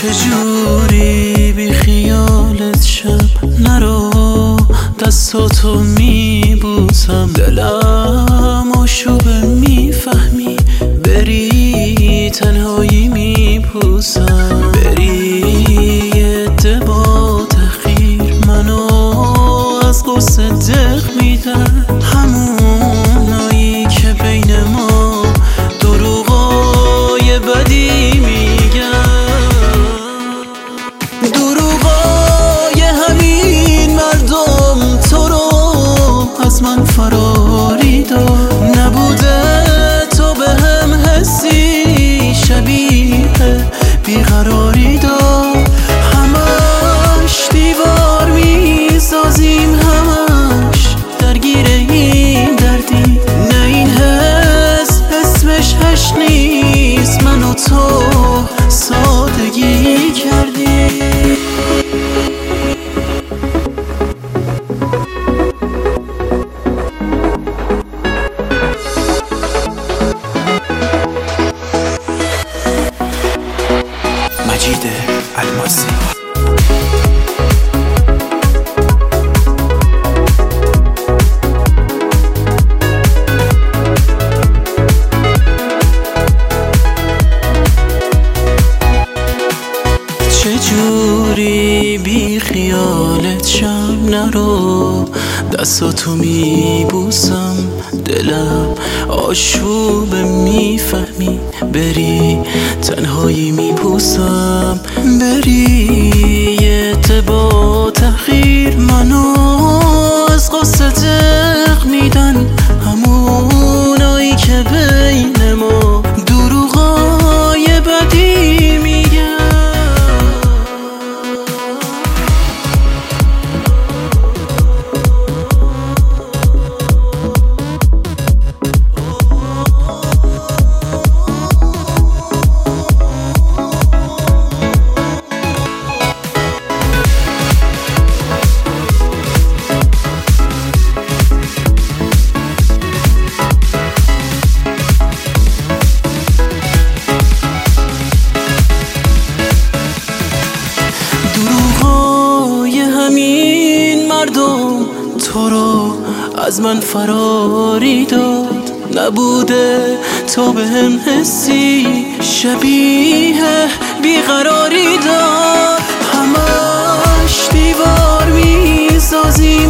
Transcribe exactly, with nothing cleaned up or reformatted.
چجوری بی خیالت شب نرو، دستاتو میبوسم، دلم آشوبه میفهمی، بری تنهایی میپوسم، بری یه عده با تخییر منو از قصه دق میدن، همونایی که بین ما دروغای بدی میگن، دروغای همین مردم تو رو از من فراری داد، نبوده تو به هم حسی شبیه بیقراری داد، همش دیوار میسازیم، همش درگیر این دردی، نه این حس اسمش هش نیست، من و تو سادگی کردی. مجید الماسی. چجوری بی خیالت شب نرو، دستاتو میبوسم، دلم آشوبه میفهمی، بری تنهایی میپوسم، بری یه عده با تخییر منو از قصه دق میدن، همونایی که بین ما دروغای بدی میگن. دروغای همین مردم تو رو از من فراری داد، نبوده تو به هم حسی شبیه بیقراری داد، همش دیوار میسازی،